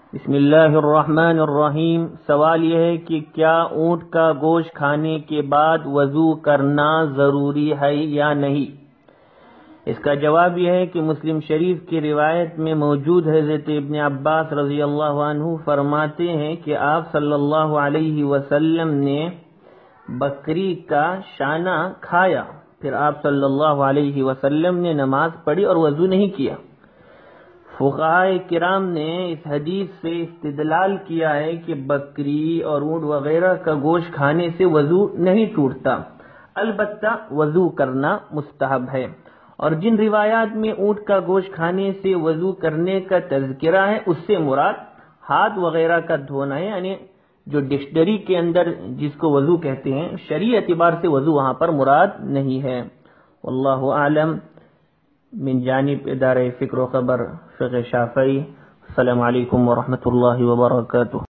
بسم اللہ الرحمن الرحیم۔ سوال یہ ہے کہ کیا اونٹ کا گوشت کھانے کے بعد وضو کرنا ضروری ہے یا نہیں؟ اس کا جواب یہ ہے کہ مسلم شریف کی روایت میں موجود حضرت ابن عباس رضی اللہ عنہ فرماتے ہیں کہ آپ صلی اللہ علیہ وسلم نے بکری کا شانہ کھایا، پھر آپ صلی اللہ علیہ وسلم نے نماز پڑھی اور وضو نہیں کیا۔ فقہائے کرام نے اس حدیث سے استدلال کیا ہے کہ بکری اور اونٹ وغیرہ کا گوشت کھانے سے وضو نہیں ٹوٹتا، البتہ وضو کرنا مستحب ہے، اور جن روایات میں اونٹ کا گوشت کھانے سے وضو کرنے کا تذکرہ ہے اس سے مراد ہاتھ وغیرہ کا دھونا ہے، یعنی جو ڈکشنری کے اندر جس کو وضو کہتے ہیں، شرعی اعتبار سے وضو وہاں پر مراد نہیں ہے۔ واللہ اعلم۔ من جانب ادارہ فکر و خبر فقہ شافعی۔ السلام علیکم ورحمۃ اللہ وبرکاتہ۔